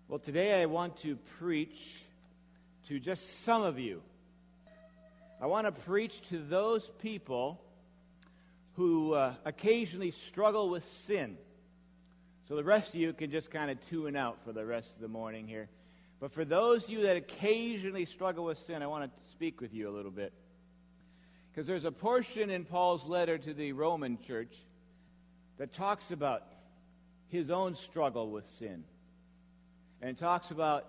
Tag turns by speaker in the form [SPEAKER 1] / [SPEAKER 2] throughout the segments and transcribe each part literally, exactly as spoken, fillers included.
[SPEAKER 1] Well, today I want to preach to just some of you. I want to preach to those people who uh, occasionally struggle with sin. So the rest of you can just kind of tune out for the rest of the morning here. But for those of you that occasionally struggle with sin, I want to speak with you a little bit. Because there's a portion in Paul's letter to the Roman church that talks about his own struggle with sin. And it talks about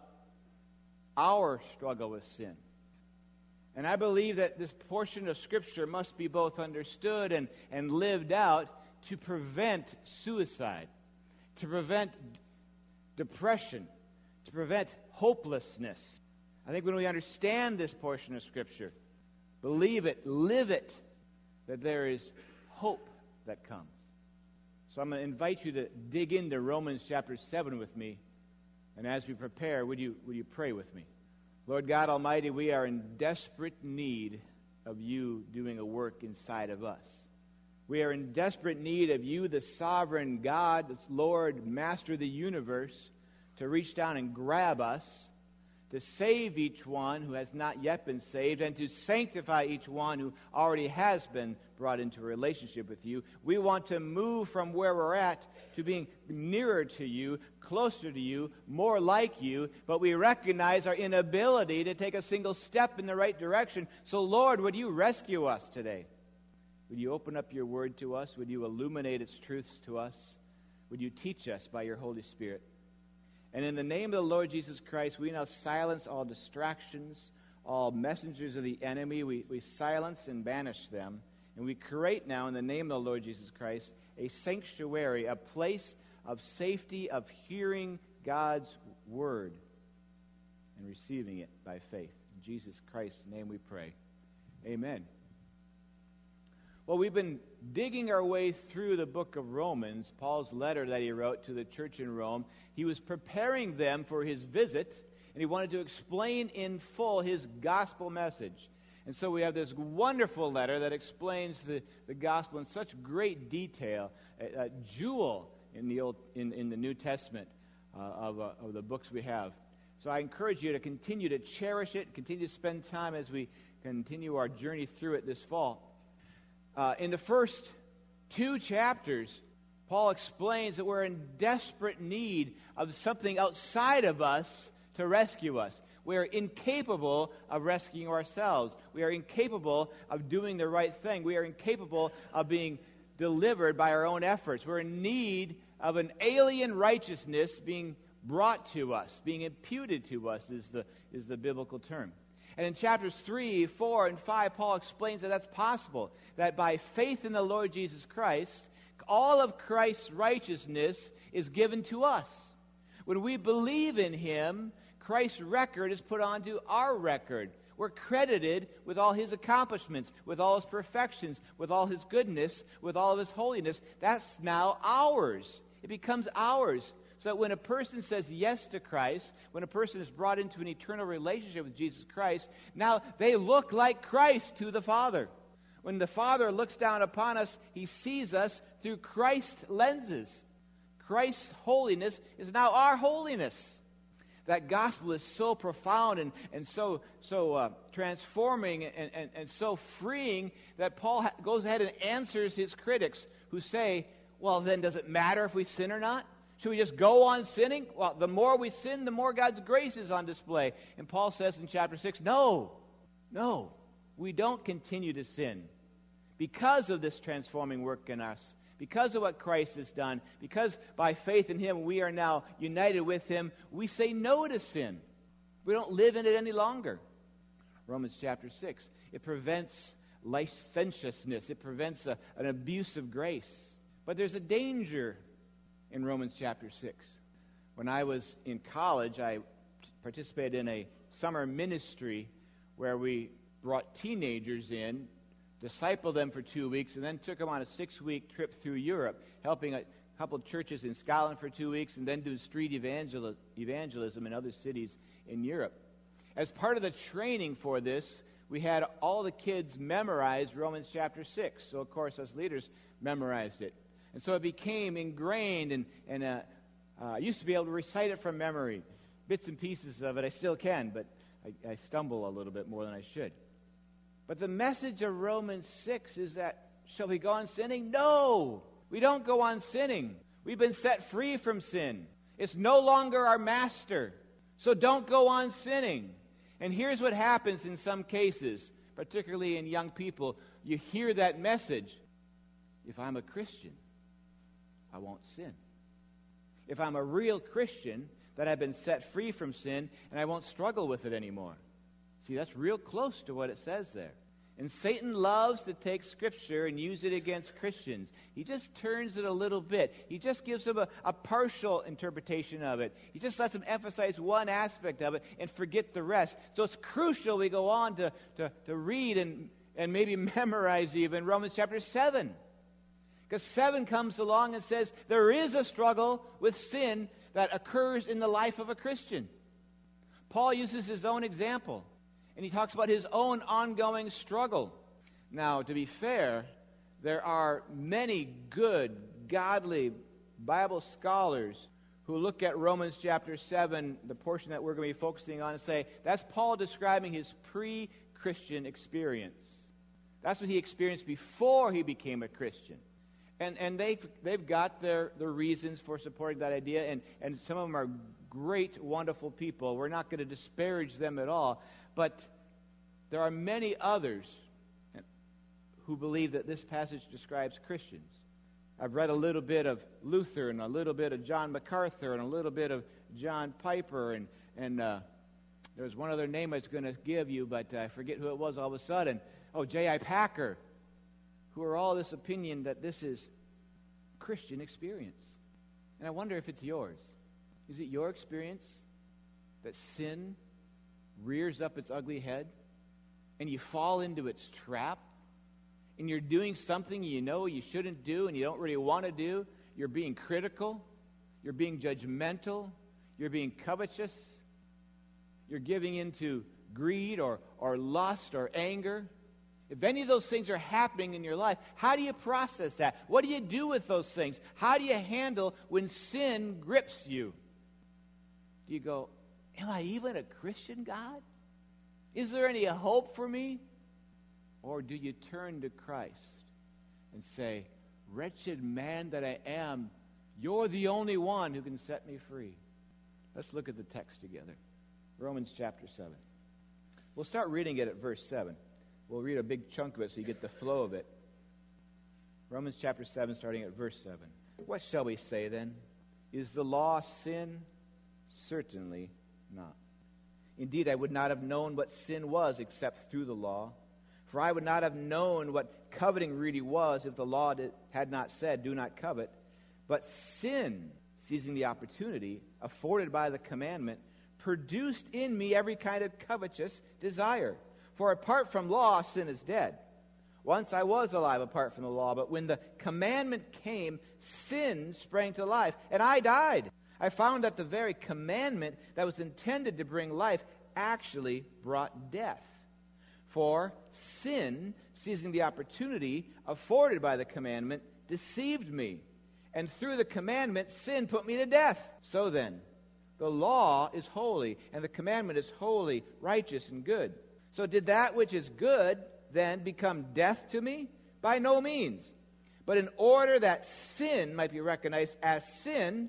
[SPEAKER 1] our struggle with sin. And I believe that this portion of Scripture must be both understood and, and lived out to prevent suicide, to prevent depression, to prevent hopelessness. I think when we understand this portion of Scripture, believe it, live it, that there is hope that comes. So I'm going to invite you to dig into Romans chapter seven with me. And as we prepare, would you, would you pray with me? Lord God Almighty, we are in desperate need of you doing a work inside of us. We are in desperate need of you, the sovereign God, the Lord, Master of the universe, to reach down and grab us, to save each one who has not yet been saved, and to sanctify each one who already has been brought into a relationship with you. We want to move from where we're at to being nearer to you, closer to you, more like you, but we recognize our inability to take a single step in the right direction. So, Lord, would you rescue us today? Would you open up your word to us? Would you illuminate its truths to us? Would you teach us by your Holy Spirit? And in the name of the Lord Jesus Christ, we now silence all distractions, all messengers of the enemy. We, we silence and banish them. And we create now, in the name of the Lord Jesus Christ, a sanctuary, a place of safety, of hearing God's word and receiving it by faith. In Jesus Christ's name we pray. Amen. Well, we've been digging our way through the book of Romans, Paul's letter that he wrote to the church in Rome. He was preparing them for his visit, and he wanted to explain in full his gospel message. And so we have this wonderful letter that explains the, the gospel in such great detail, a, a jewel in the Old, in, in the New Testament uh, of, uh, of the books we have. So I encourage you to continue to cherish it, continue to spend time as we continue our journey through it this fall. Uh, in the first two chapters, Paul explains that we're in desperate need of something outside of us to rescue us. We are incapable of rescuing ourselves. We are incapable of doing the right thing. We are incapable of being delivered by our own efforts. We're in need of an alien righteousness being brought to us, being imputed to us is the, is the biblical term. And in chapters three, four, and five, Paul explains that that's possible, that by faith in the Lord Jesus Christ, all of Christ's righteousness is given to us. When we believe in him, Christ's record is put onto our record. We're credited with all his accomplishments, with all his perfections, with all his goodness, with all of his holiness. That's now ours. It becomes ours. So that when a person says yes to Christ, when a person is brought into an eternal relationship with Jesus Christ, now they look like Christ to the Father. When the Father looks down upon us, he sees us through Christ's lenses. Christ's holiness is now our holiness. That gospel is so profound and, and so, so uh, transforming and, and, and so freeing that Paul ha- goes ahead and answers his critics who say, well, then does it matter if we sin or not? Should we just go on sinning? Well, the more we sin, the more God's grace is on display. And Paul says in chapter six, no, no, we don't continue to sin because of this transforming work in us, because of what Christ has done, because by faith in him we are now united with him. We say no to sin. We don't live in it any longer. Romans chapter six, it prevents licentiousness. It prevents a, an abuse of grace. But there's a danger in Romans chapter six. When I was in college, I participated in a summer ministry where we brought teenagers in, discipled them for two weeks, and then took them on a six-week trip through Europe, helping a couple of churches in Scotland for two weeks, and then do street evangel- evangelism in other cities in Europe. As part of the training for this, we had all the kids memorize Romans chapter six. So, of course, us leaders memorized it. And so it became ingrained, and, and uh, uh, I used to be able to recite it from memory. bits and pieces of it. I still can, but I, I stumble a little bit more than I should. But the message of Romans six is that, shall we go on sinning? No! We don't go on sinning. We've been set free from sin. It's no longer our master. So don't go on sinning. And here's what happens in some cases, particularly in young people. You hear that message. If I'm a Christian, I won't sin. If I'm a real Christian, then I've been set free from sin and I won't struggle with it anymore. See, that's real close to what it says there. And Satan loves to take Scripture and use it against Christians. He just turns it a little bit. He just gives them a, a partial interpretation of it. He just lets them emphasize one aspect of it and forget the rest. So it's crucial we go on to, to, to read and, and maybe memorize even Romans chapter seven. Because seven comes along and says there is a struggle with sin that occurs in the life of a Christian. Paul uses his own example. And he talks about his own ongoing struggle. Now, to be fair, there are many good, godly Bible scholars who look at Romans chapter seven, the portion that we're going to be focusing on, and say, that's Paul describing his pre-Christian experience. That's what he experienced before he became a Christian. And and they've, they've got their, their reasons for supporting that idea, and, and some of them are great, wonderful people. We're not going to disparage them at all. But there are many others who believe that this passage describes Christians. I've read a little bit of Luther and a little bit of John MacArthur and a little bit of John Piper, and, and uh, there was one other name I was going to give you, but I forget who it was all of a sudden. Oh, J I Packer, who are all this opinion that this is Christian experience. And I wonder if it's yours. Is it your experience that sin rears up its ugly head and you fall into its trap and you're doing something you know you shouldn't do and you don't really want to do? You're being critical, you're being judgmental, you're being covetous, you're giving into greed or, or lust or anger. If any of those things are happening in your life, how do you process that? What do you do with those things? How do you handle when sin grips you? Do you go, am I even a Christian, God? Is there any hope for me? Or do you turn to Christ and say, wretched man that I am, you're the only one who can set me free? Let's look at the text together. Romans chapter seven. We'll start reading it at verse seven. We'll read a big chunk of it so you get the flow of it. Romans chapter seven, starting at verse seven. What shall we say then? Is the law sin? Certainly not. Indeed, I would not have known what sin was except through the law. For I would not have known what coveting really was if the law did, had not said, do not covet. But sin, seizing the opportunity afforded by the commandment, produced in me every kind of covetous desire. For apart from law, sin is dead. Once I was alive apart from the law, but when the commandment came, sin sprang to life, and I died. I found that the very commandment that was intended to bring life actually brought death. For sin, seizing the opportunity afforded by the commandment, deceived me. And through the commandment, sin put me to death. So then, the law is holy, and the commandment is holy, righteous, and good. So did that which is good then become death to me? By no means. But in order that sin might be recognized as sin,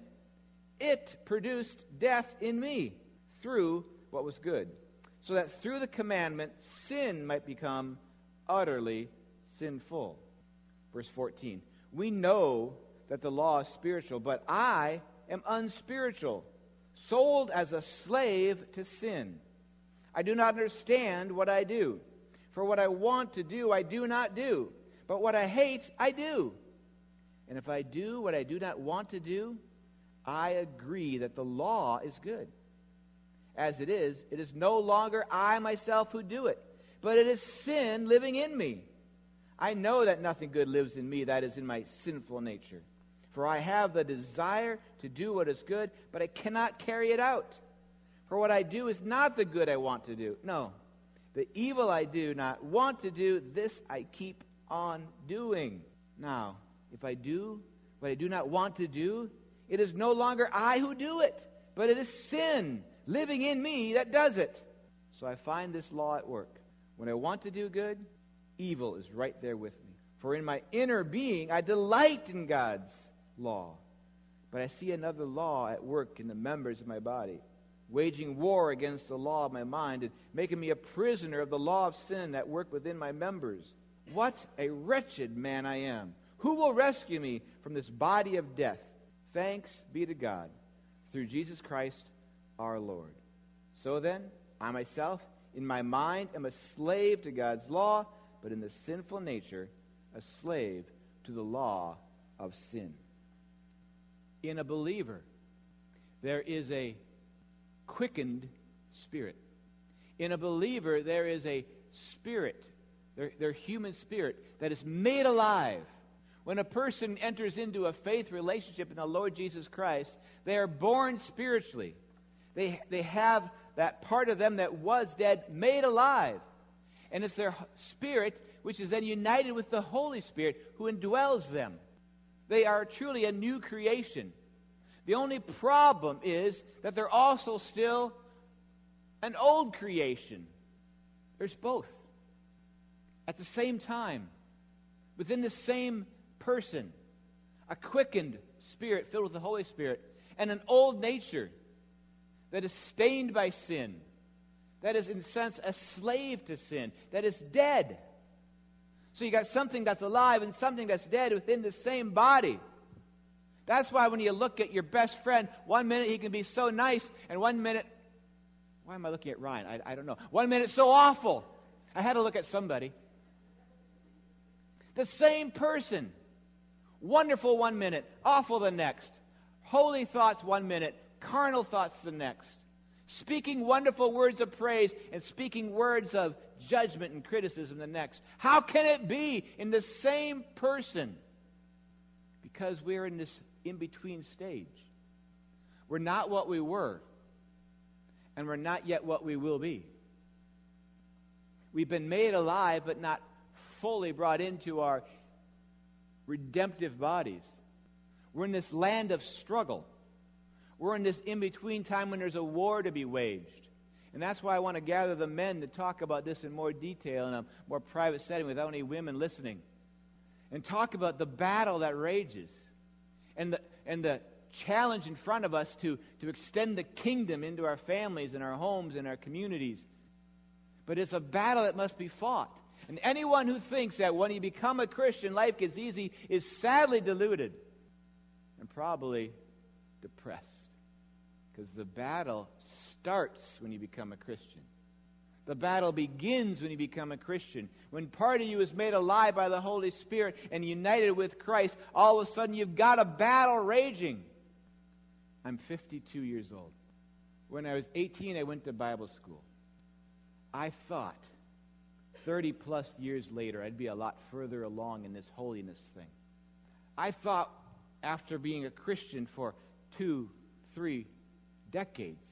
[SPEAKER 1] it produced death in me through what was good, so that through the commandment sin might become utterly sinful. Verse fourteen. We know that the law is spiritual, but I am unspiritual, sold as a slave to sin. I do not understand what I do. For what I want to do, I do not do. But what I hate, I do. And if I do what I do not want to do, I agree that the law is good. As it is, it is no longer I myself who do it, but it is sin living in me. I know that nothing good lives in me, that is in my sinful nature. For I have the desire to do what is good, but I cannot carry it out. For what I do is not the good I want to do. No, the evil I do not want to do, this I keep on doing. Now, if I do what I do not want to do, it is no longer I who do it, but it is sin living in me that does it. So I find this law at work. When I want to do good, evil is right there with me. For in my inner being, I delight in God's law. But I see another law at work in the members of my body, waging war against the law of my mind and making me a prisoner of the law of sin at work within my members. What a wretched man I am. Who will rescue me from this body of death? Thanks be to God through Jesus Christ our Lord. So then, I myself, in my mind, am a slave to God's law, but in the sinful nature, a slave to the law of sin. In a believer, there is a quickened spirit. In a believer, there is a spirit, their, their human spirit, that is made alive. When a person enters into a faith relationship in the Lord Jesus Christ, they are born spiritually. They, they have that part of them that was dead made alive. And it's their spirit which is then united with the Holy Spirit who indwells them. They are truly a new creation. The only problem is that they're also still an old creation. There's both. At the same time, within the same person, a quickened spirit filled with the Holy Spirit, and an old nature that is stained by sin, that is in a sense a slave to sin, that is dead. So you got something that's alive and something that's dead within the same body. That's why when you look at your best friend, one minute he can be so nice, and one minute, why am I looking at Ryan? I, I don't know. One minute so awful. I had to look at somebody. The same person. Wonderful one minute, awful the next. Holy thoughts one minute, carnal thoughts the next. Speaking wonderful words of praise and speaking words of judgment and criticism the next. How can it be in the same person? Because we're in this in-between stage. We're not what we were, and we're not yet what we will be. We've been made alive, but not fully brought into our redemptive bodies. We're in this land of struggle. We're in this in-between time when there's a war to be waged. And that's why I want to gather the men to talk about this in more detail in a more private setting without any women listening. And talk about the battle that rages. And the, and the challenge in front of us to, to extend the kingdom into our families and our homes and our communities. But it's a battle that must be fought. And anyone who thinks that when you become a Christian, life gets easy is sadly deluded and probably depressed. Because the battle starts when you become a Christian. The battle begins when you become a Christian. When part of you is made alive by the Holy Spirit and united with Christ, all of a sudden you've got a battle raging. I'm fifty-two years old. When I was eighteen, I went to Bible school. I thought thirty plus years later I'd be a lot further along in this holiness thing. I thought after being a Christian for two, three decades,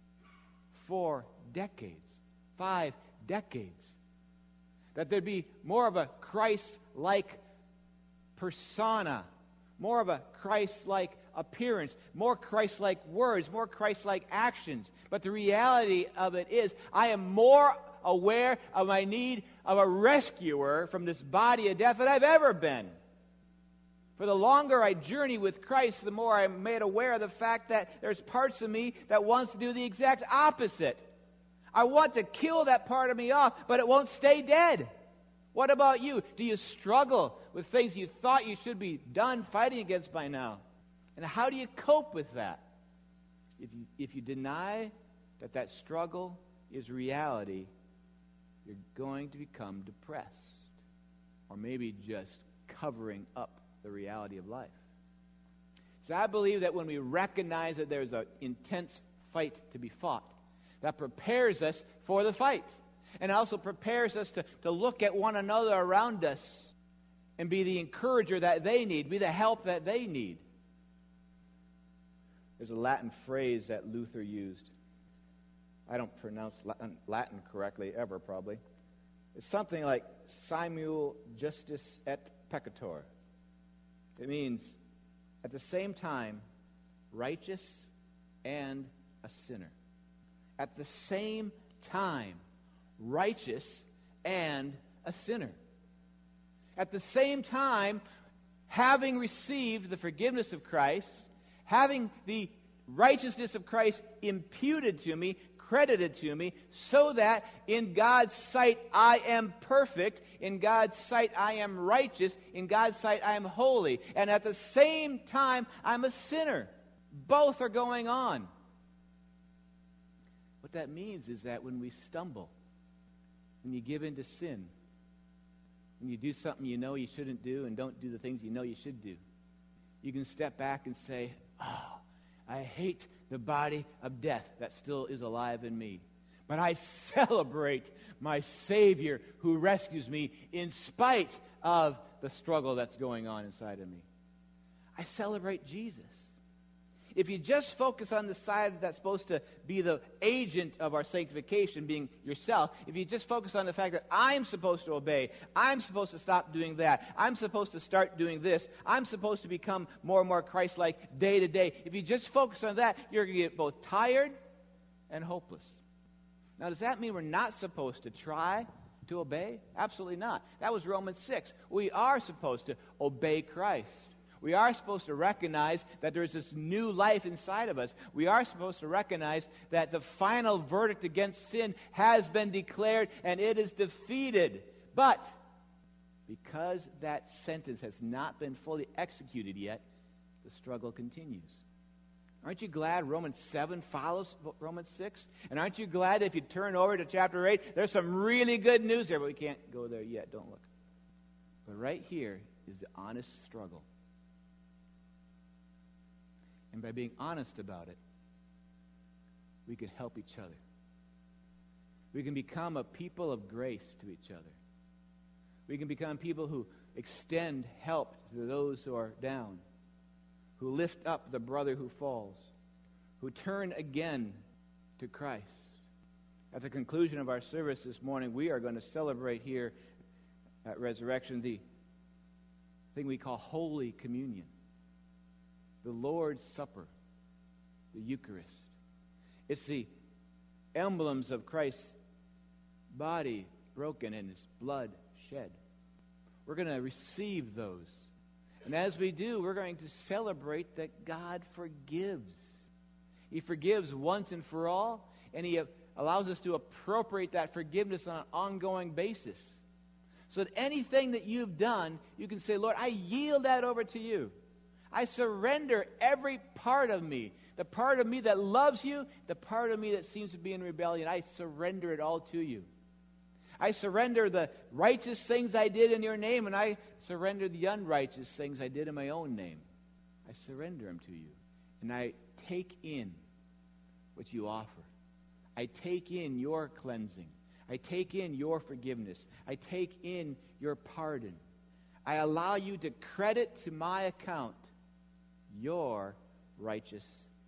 [SPEAKER 1] four decades, five decades, that there'd be more of a Christ-like persona, more of a Christ-like appearance, more Christ-like words, more Christ-like actions. But the reality of it is, I am more aware of my need of a rescuer from this body of death than I've ever been. For the longer I journey with Christ, the more I'm made aware of the fact that there's parts of me that wants to do the exact opposite. I want to kill that part of me off, but it won't stay dead. What about you? Do you struggle with things you thought you should be done fighting against by now? And how do you cope with that? If you, if you deny that that struggle is reality, you're going to become depressed. Or maybe just covering up the reality of life. So I believe that when we recognize that there's an intense fight to be fought, that prepares us for the fight. And also prepares us to, to look at one another around us and be the encourager that they need, be the help that they need. There's a Latin phrase that Luther used. I don't pronounce Latin, Latin correctly ever, probably. It's something like simul justus et peccator. It means, at the same time, righteous and a sinner. at the same time righteous and a sinner. At the same time, having received the forgiveness of Christ, having the righteousness of Christ imputed to me, credited to me, so that in God's sight I am perfect, in God's sight I am righteous, in God's sight I am holy, and at the same time I'm a sinner. Both are going on. What that means is that when we stumble, when you give in to sin, when you do something you know you shouldn't do and don't do the things you know you should do, you can step back and say, oh, I hate the body of death that still is alive in me. But I celebrate my Savior who rescues me in spite of the struggle that's going on inside of me. I celebrate Jesus. If you just focus on the side that's supposed to be the agent of our sanctification, being yourself, if you just focus on the fact that I'm supposed to obey, I'm supposed to stop doing that, I'm supposed to start doing this, I'm supposed to become more and more Christ-like day to day, if you just focus on that, you're going to get both tired and hopeless. Now, does that mean we're not supposed to try to obey? Absolutely not. That was Romans six. We are supposed to obey Christ. We are supposed to recognize that there's this new life inside of us. We are supposed to recognize that the final verdict against sin has been declared and it is defeated. But because that sentence has not been fully executed yet, the struggle continues. Aren't you glad Romans seven follows Romans six? And aren't you glad that if you turn over to chapter eight, there's some really good news there, but we can't go there yet. Don't look. But right here is the honest struggle. And by being honest about it, we can help each other. We can become a people of grace to each other. We can become people who extend help to those who are down, who lift up the brother who falls, who turn again to Christ. At the conclusion of our service this morning, we are going to celebrate here at Resurrection the thing we call Holy Communion. The Lord's Supper, the Eucharist. It's the emblems of Christ's body broken and His blood shed. We're going to receive those. And as we do, we're going to celebrate that God forgives. He forgives once and for all, and He allows us to appropriate that forgiveness on an ongoing basis. So that anything that you've done, you can say, Lord, I yield that over to you. I surrender every part of me, the part of me that loves you, the part of me that seems to be in rebellion. I surrender it all to you. I surrender the righteous things I did in your name, and I surrender the unrighteous things I did in my own name. I surrender them to you, and I take in what you offer. I take in your cleansing. I take in your forgiveness. I take in your pardon. I allow you to credit to my account your righteousness.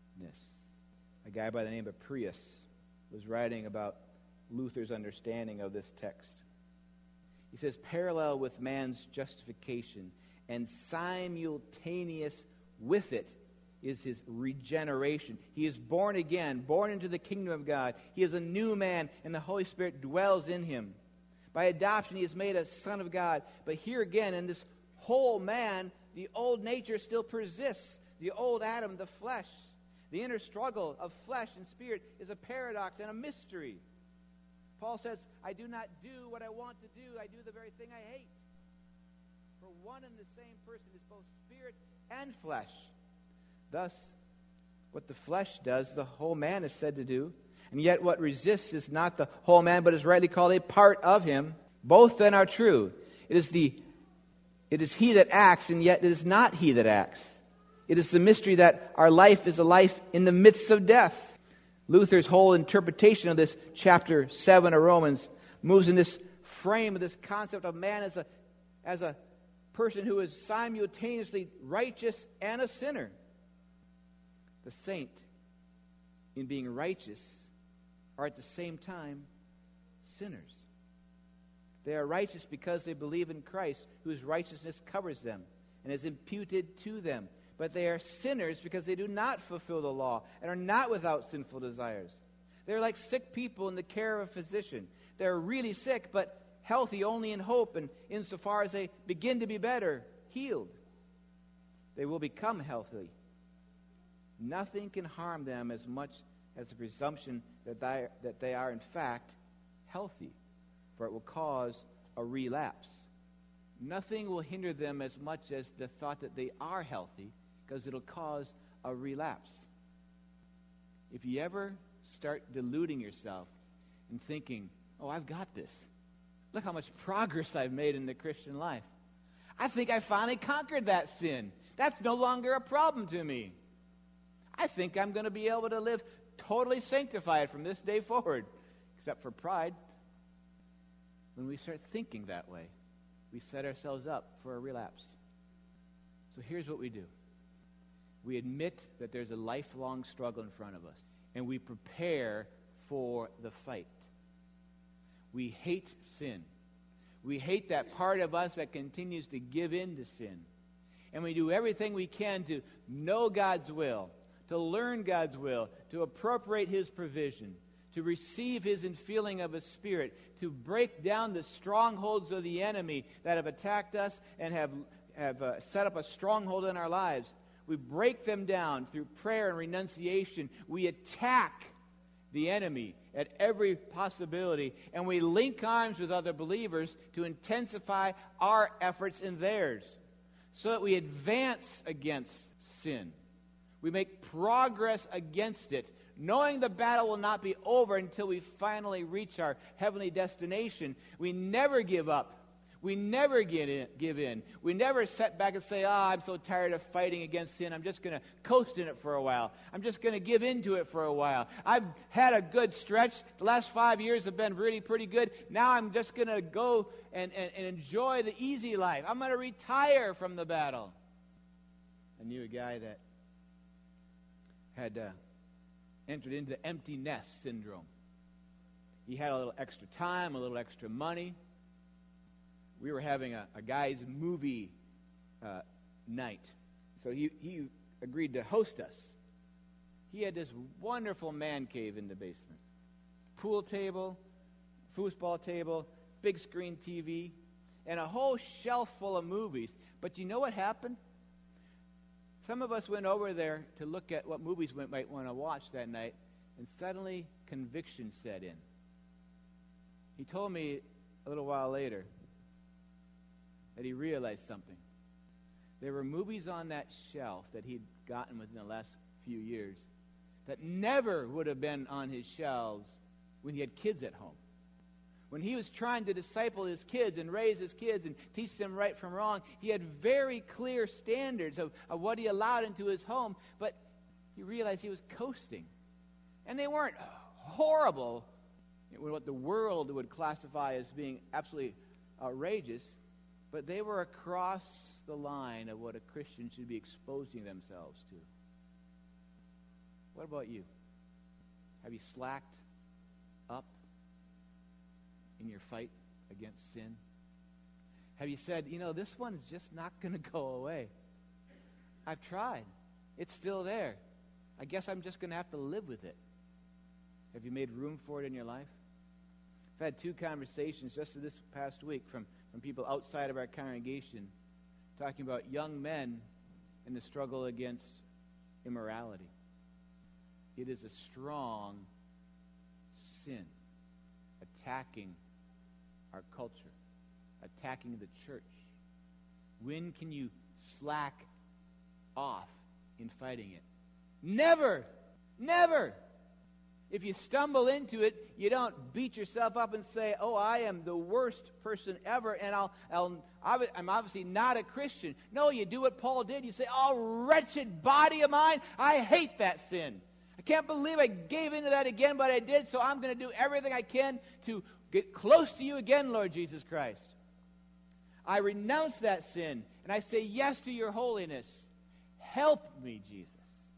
[SPEAKER 1] A guy by the name of Prius was writing about Luther's understanding of this text. He says, parallel with man's justification and simultaneous with it is his regeneration. He is born again, born into the kingdom of God. He is a new man, and the Holy Spirit dwells in him. By adoption, he is made a son of God. But here again, in this whole man, the old nature still persists. The old Adam, the flesh. The inner struggle of flesh and spirit is a paradox and a mystery. Paul says, I do not do what I want to do. I do the very thing I hate. For one and the same person is both spirit and flesh. Thus, what the flesh does, the whole man is said to do. And yet what resists is not the whole man, but is rightly called a part of him. Both then are true. It is the It is he that acts, and yet it is not he that acts. It is the mystery that our life is a life in the midst of death. Luther's whole interpretation of this chapter seven of Romans moves in this frame of this concept of man as a, as a person who is simultaneously righteous and a sinner. The saint, in being righteous, are at the same time sinners. They are righteous because they believe in Christ, whose righteousness covers them and is imputed to them. But they are sinners because they do not fulfill the law and are not without sinful desires. They're like sick people in the care of a physician. They're really sick, but healthy only in hope, and insofar as they begin to be better, healed. They will become healthy. Nothing can harm them as much as the presumption that they, that they are in fact healthy, for it will cause a relapse. Nothing will hinder them as much as the thought that they are healthy, because it'll cause a relapse. If you ever start deluding yourself and thinking, oh, I've got this. Look how much progress I've made in the Christian life. I think I finally conquered that sin. That's no longer a problem to me. I think I'm going to be able to live totally sanctified from this day forward, except for pride. When we start thinking that way, we set ourselves up for a relapse. So here's what we do. We admit that there's a lifelong struggle in front of us, and we prepare for the fight. We hate sin. We hate that part of us that continues to give in to sin. And we do everything we can to know God's will, to learn God's will, to appropriate His provision, to receive His infilling of His Spirit, to break down the strongholds of the enemy that have attacked us and have, have uh, set up a stronghold in our lives. We break them down through prayer and renunciation. We attack the enemy at every possibility, and we link arms with other believers to intensify our efforts in theirs, so that we advance against sin. We make progress against it, knowing the battle will not be over until we finally reach our heavenly destination. We never give up. We never get in, give in. We never sit back and say, oh, I'm so tired of fighting against sin. I'm just going to coast in it for a while. I'm just going to give in to it for a while. I've had a good stretch. The last five years have been really pretty good. Now I'm just going to go and, and, and enjoy the easy life. I'm going to retire from the battle. I knew a guy that had uh, entered into empty nest syndrome. He had a little extra time, a little extra money. We were having a, a guy's movie uh, night. So he, he agreed to host us. He had this wonderful man cave in the basement. Pool table, foosball table, big screen T V, and a whole shelf full of movies. But you know what happened? Some of us went over there to look at what movies we might want to watch that night, and suddenly conviction set in. He told me a little while later that he realized something. There were movies on that shelf that he'd gotten within the last few years that never would have been on his shelves when he had kids at home. When he was trying to disciple his kids and raise his kids and teach them right from wrong, he had very clear standards of, of what he allowed into his home, but he realized he was coasting. And they weren't horrible, what the world would classify as being absolutely outrageous, but they were across the line of what a Christian should be exposing themselves to. What about you? Have you slacked up in your fight against sin? Have you said, you know, this one's just not going to go away? I've tried. It's still there. I guess I'm just going to have to live with it. Have you made room for it in your life? I've had two conversations just this past week from, from people outside of our congregation talking about young men and the struggle against immorality. It is a strong sin attacking our culture, attacking the church. When can you slack off in fighting it? Never! Never! If you stumble into it, you don't beat yourself up and say, oh, I am the worst person ever, and I'll, I'll, I'm obviously not a Christian. No, you do what Paul did. You say, oh, wretched body of mine, I hate that sin. I can't believe I gave into that again, but I did, so I'm going to do everything I can to get close to you again, Lord Jesus Christ. I renounce that sin, and I say yes to your holiness. Help me, Jesus.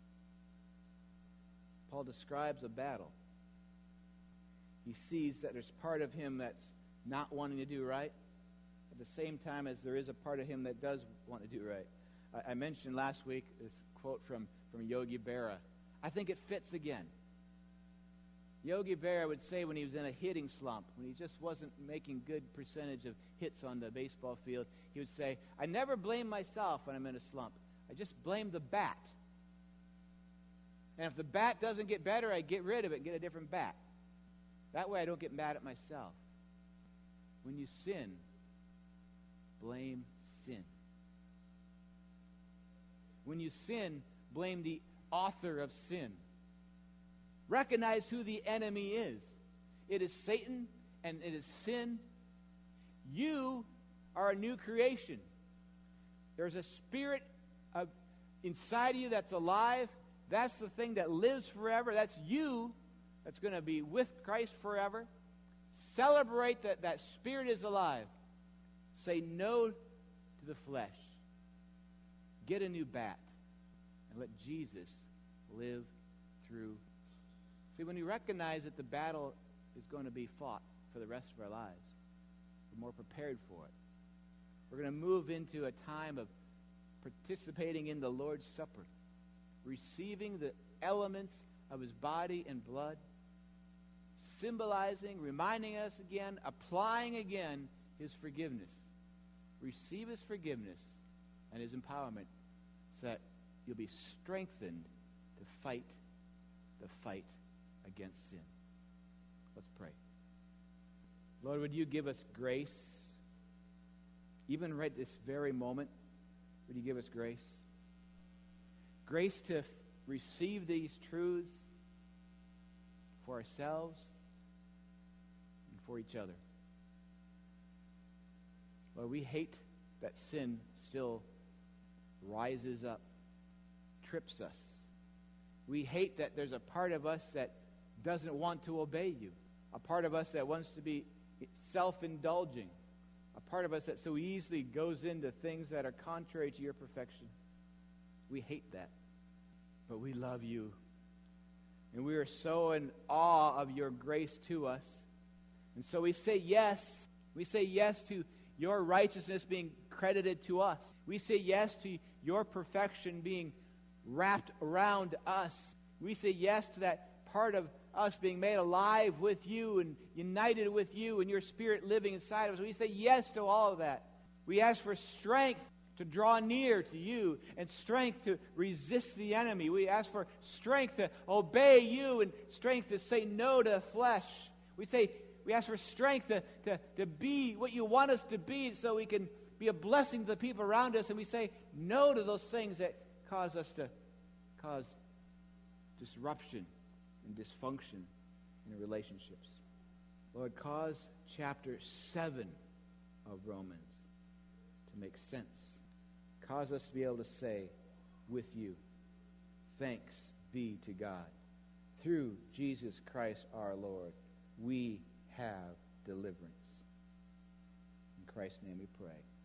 [SPEAKER 1] Paul describes a battle. He sees that there's part of him that's not wanting to do right, at the same time as there is a part of him that does want to do right. I, I mentioned last week this quote from, from Yogi Berra. I think it fits again. Yogi Berra would say when he was in a hitting slump, when he just wasn't making good percentage of hits on the baseball field, he would say, I never blame myself when I'm in a slump. I just blame the bat. And if the bat doesn't get better, I get rid of it and get a different bat. That way I don't get mad at myself. When you sin, blame sin. When you sin, blame the author of sin. Recognize who the enemy is. It is Satan and it is sin. You are a new creation. There's a spirit of, inside of you that's alive. That's the thing that lives forever. That's you that's going to be with Christ forever. Celebrate that that spirit is alive. Say no to the flesh. Get a new bat and let Jesus live through. See, when we recognize that the battle is going to be fought for the rest of our lives, we're more prepared for it. We're going to move into a time of participating in the Lord's Supper, receiving the elements of his body and blood, symbolizing, reminding us again, applying again his forgiveness. Receive his forgiveness and his empowerment so that you'll be strengthened to fight the fight against sin. Let's pray. Lord, would you give us grace? Even right this very moment, would you give us grace? Grace to f- receive these truths for ourselves and for each other. Lord, we hate that sin still rises up, trips us. We hate that there's a part of us that doesn't want to obey you, a part of us that wants to be self-indulging, a part of us that so easily goes into things that are contrary to your perfection. We hate that, but we love you. And we are so in awe of your grace to us. And so we say yes. We say yes to your righteousness being credited to us. We say yes to your perfection being wrapped around us. We say yes to that part of us being made alive with you and united with you and your spirit living inside of us. We say yes to all of that. We ask for strength to draw near to you and strength to resist the enemy. We ask for strength to obey you and strength to say no to the flesh. We say we ask for strength to, to, to be what you want us to be so we can be a blessing to the people around us. And we say no to those things that cause us to cause disruption and dysfunction in our relationships. Lord, cause chapter seven of Romans to make sense. Cause us to be able to say with you, thanks be to God. Through Jesus Christ our Lord, we have deliverance. In Christ's name we pray.